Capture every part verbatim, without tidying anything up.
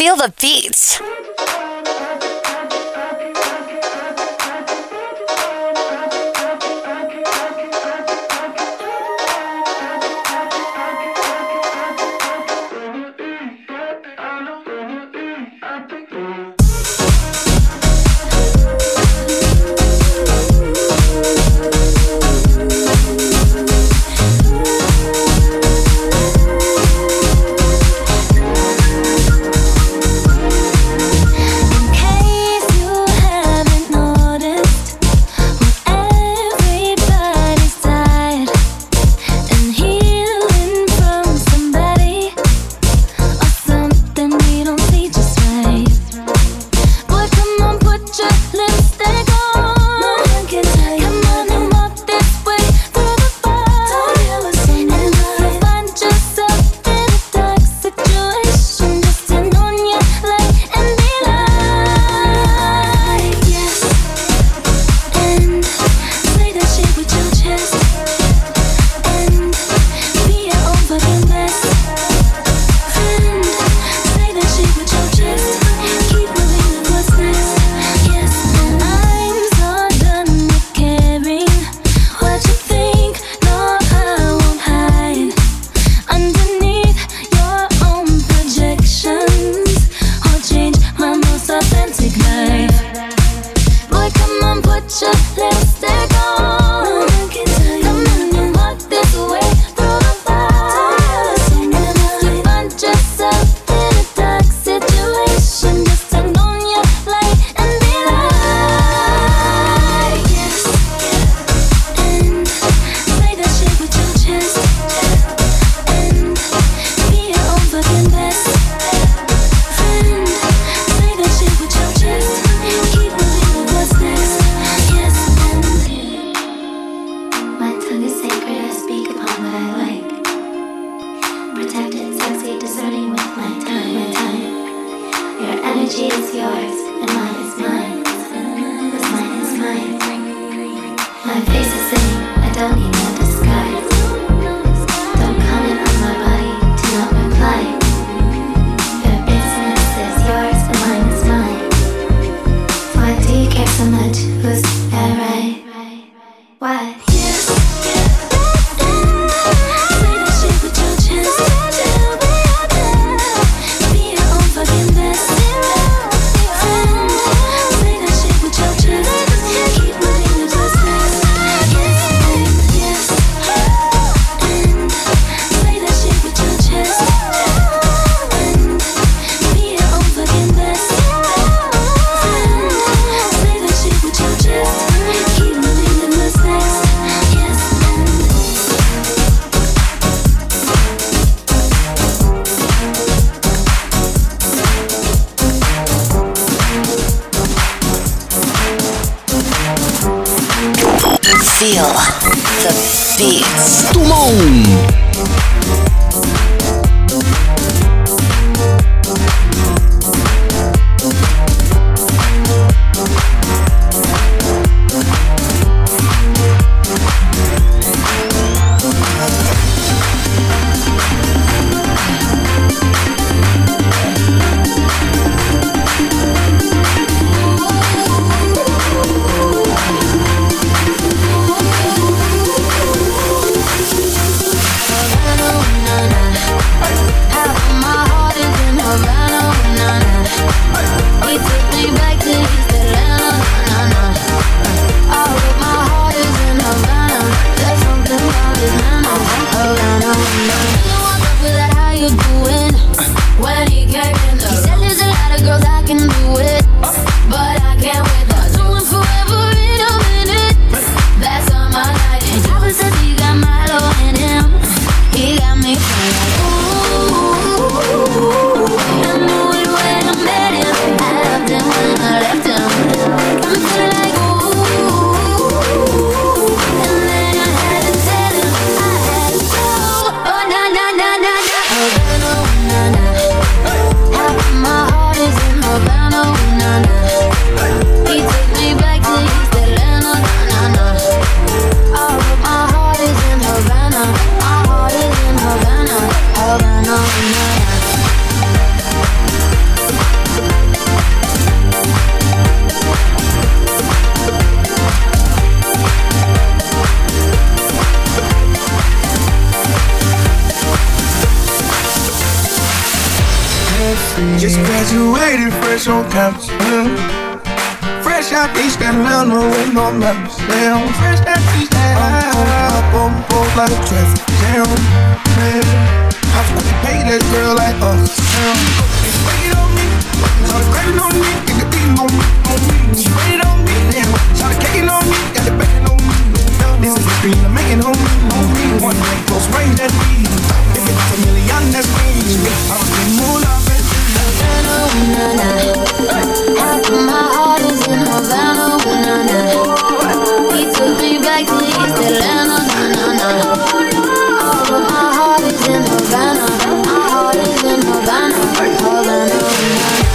Feel the beats. Feel the beats. Tout le monde. Havana, my heart is in Havana. carefree. Just graduated fresh on campus. Mm. Fresh out East Atlanta with no members. Damn, fresh out East Atlanta. Up on board like a traffic jam. Man, I fucking pay that girl like us. Damn, they wait on me. Try to credit on me. Get the beating on me. On me. She waited on me. Damn, try to caking on me. Got the backing on me. This is the screen I'm making on me. On me. One night close range that weed. If it's a million, that's me. I'm in moolah, baby. Havana, ooh, na, na. Half of my heart is in Havana, ooh, na, na. He took me back to East Atlanta, na, na, na. All of my heart is in Havana. My heart is in Havana, Havana, ooh, na, na.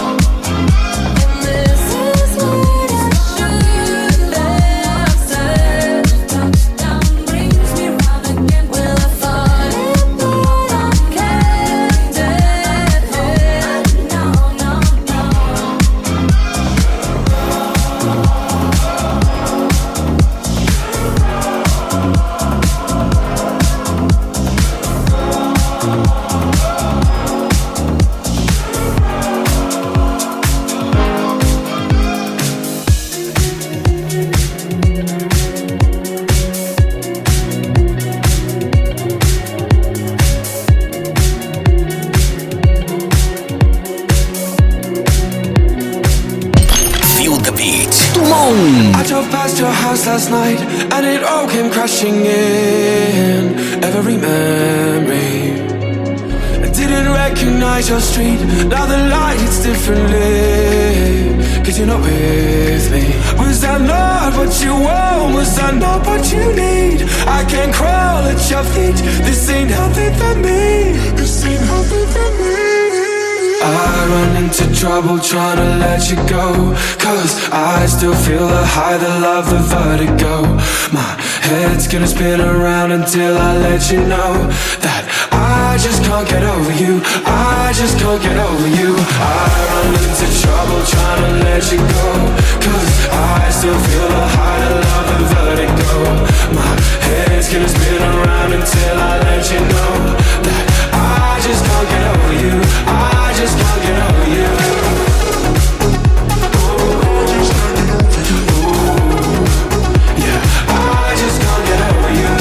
Say last night, and it all came crashing in. Every memory, I didn't recognize your street. Now the light hits differently, cause you're not with me. Was that not what you want? Was that not what you need? I can't crawl at your feet. This ain't healthy for me. This ain't healthy for me. I run into trouble trying to let you go, cause I still feel the high, the love, the vertigo. My head's gonna spin around until I let you know that I just can't get over you. I just can't get over you. I run into trouble trying to let you go, cause I still feel the high, the love, the vertigo. My head's gonna spin around until I let you know that I just can't get over you. I just can't get over you. Ooh, yeah, I just can't get over you.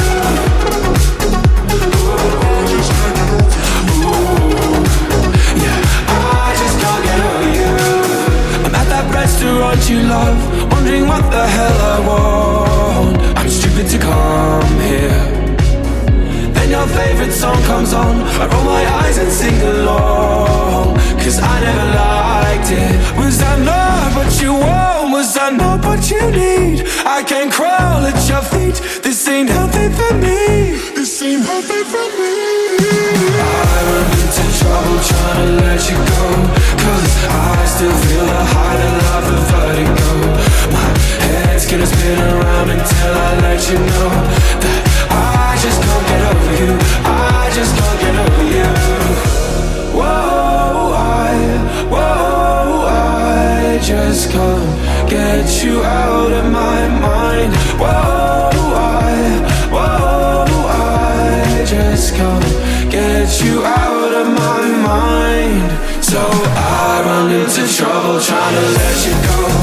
Ooh, yeah, I just can't get over you. I'm at that restaurant you love, wondering what the hell I want. I'm stupid to come here. Then your favorite song comes on, I roll my eyes and sing along, cause I never liked it. Was that not what you want? Was that not what you need? I can't crawl at your feet. This ain't healthy for me. This ain't healthy for me. I run into trouble trying to let you go, cause I still feel the high, the love, the vertigo. My head's gonna spin around until I let you know that I just can't get over you. I just can't get over you. Whoa, I, whoa, I just can't get you out of my mind. Whoa, I, whoa, I just can't get you out of my mind. So I run into trouble trying to let you go,